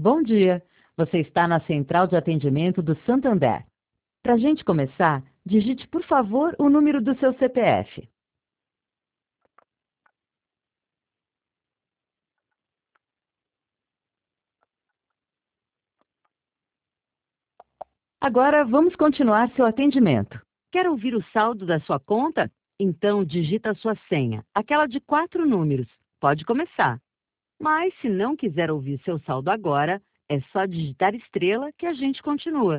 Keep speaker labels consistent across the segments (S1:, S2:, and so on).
S1: Bom dia! Você está na central de atendimento do Santander. Para a gente começar, digite, por favor, o número do seu CPF. Agora vamos continuar seu atendimento. Quer ouvir o saldo da sua conta? Então digita a sua senha, aquela de 4 números. Pode começar. Mas se não quiser ouvir seu saldo agora, é só digitar estrela que a gente continua.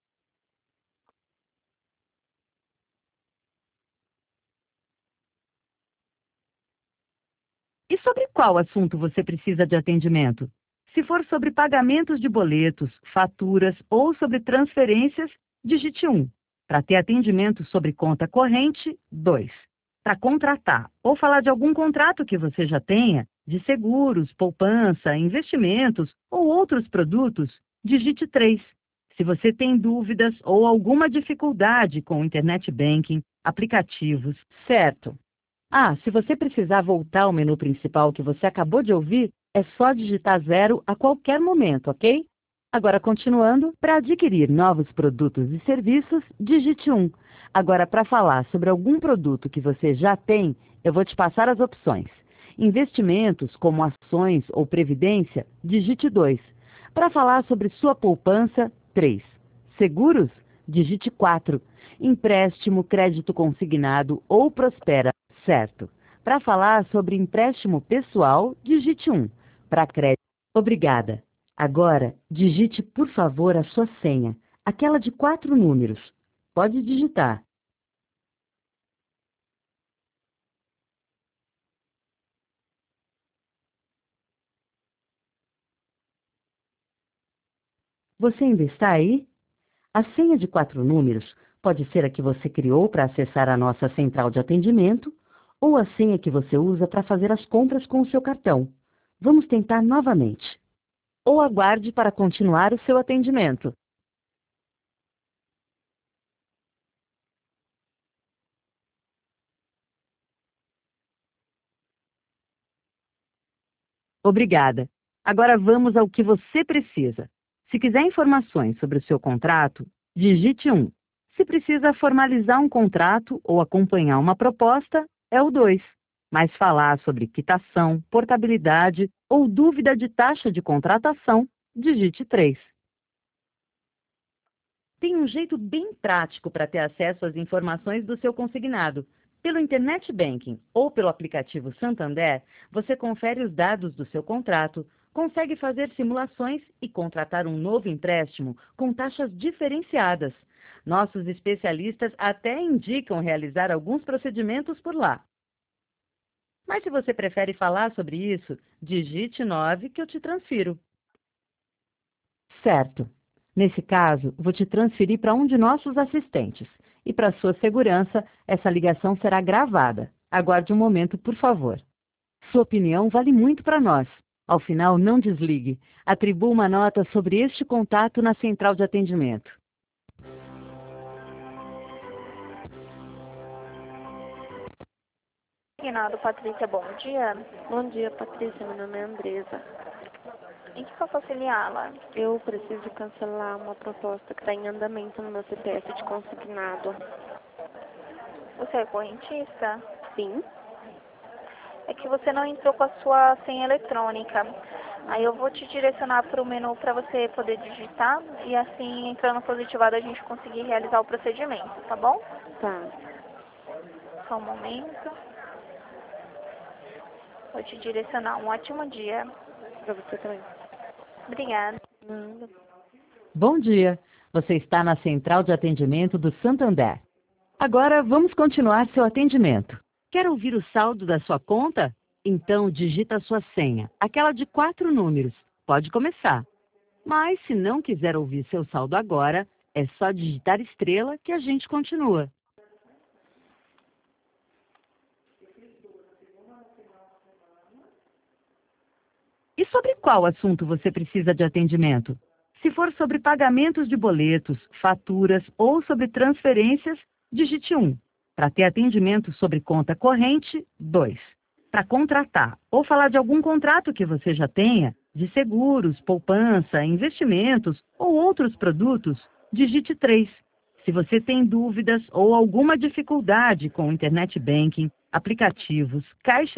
S1: E sobre qual assunto você precisa de atendimento? Se for sobre pagamentos de boletos, faturas ou sobre transferências, digite 1. Para ter atendimento sobre conta corrente, 2. Para contratar ou falar de algum contrato que você já tenha, de seguros, poupança, investimentos ou outros produtos, digite 3. Se você tem dúvidas ou alguma dificuldade com o Internet Banking, aplicativos, certo? Se você precisar voltar ao menu principal que você acabou de ouvir, é só digitar 0 a qualquer momento, ok? Agora, continuando, para adquirir novos produtos e serviços, digite 1. Agora, para falar sobre algum produto que você já tem, eu vou te passar as opções. Investimentos, como ações ou previdência, digite 2. Para falar sobre sua poupança, 3. Seguros, digite 4. Empréstimo, crédito consignado ou Prospera, certo. Para falar sobre empréstimo pessoal, digite 1. Para crédito, obrigada. Agora, digite, por favor, a sua senha, aquela de 4 números. Pode digitar. Você ainda está aí? A senha de 4 números pode ser a que você criou para acessar a nossa central de atendimento ou a senha que você usa para fazer as compras com o seu cartão. Vamos tentar novamente. Ou aguarde para continuar o seu atendimento. Obrigada. Agora vamos ao que você precisa. Se quiser informações sobre o seu contrato, digite 1. Se precisa formalizar um contrato ou acompanhar uma proposta, é o 2. Mas falar sobre quitação, portabilidade ou dúvida de taxa de contratação, digite 3. Tem um jeito bem prático para ter acesso às informações do seu consignado. Pelo Internet Banking ou pelo aplicativo Santander, você confere os dados do seu contrato, consegue fazer simulações e contratar um novo empréstimo com taxas diferenciadas. Nossos especialistas até indicam realizar alguns procedimentos por lá. Mas se você prefere falar sobre isso, digite 9 que eu te transfiro. Certo. Nesse caso, vou te transferir para um de nossos assistentes. E para sua segurança, essa ligação será gravada. Aguarde um momento, por favor. Sua opinião vale muito para nós. Ao final, não desligue. Atribua uma nota sobre este contato na central de atendimento.
S2: Reginaldo, Patrícia, bom dia.
S3: Bom dia, Patrícia. Meu nome é Andresa.
S2: Em que posso auxiliá-la?
S3: Eu preciso cancelar uma proposta que está em andamento no meu CPF de consignado.
S2: Você é correntista?
S3: Sim?
S2: É que você não entrou com a sua senha eletrônica. Aí eu vou te direcionar para o menu para você poder digitar e assim, entrando positivado, a gente conseguir realizar o procedimento, tá bom?
S3: Tá.
S2: Só um momento. Vou te direcionar. Um ótimo dia.
S3: Pra você também.
S2: Obrigada.
S3: Nada.
S1: Bom dia. Você está na central de atendimento do Santander. Agora vamos continuar seu atendimento. Quer ouvir o saldo da sua conta? Então digita a sua senha, aquela de 4 números. Pode começar. Mas se não quiser ouvir seu saldo agora, é só digitar estrela que a gente continua. E sobre qual assunto você precisa de atendimento? Se for sobre pagamentos de boletos, faturas ou sobre transferências, digite 1. Para ter atendimento sobre conta corrente, 2. Para contratar ou falar de algum contrato que você já tenha, de seguros, poupança, investimentos ou outros produtos, digite 3. Se você tem dúvidas ou alguma dificuldade com Internet Banking, aplicativos, caixa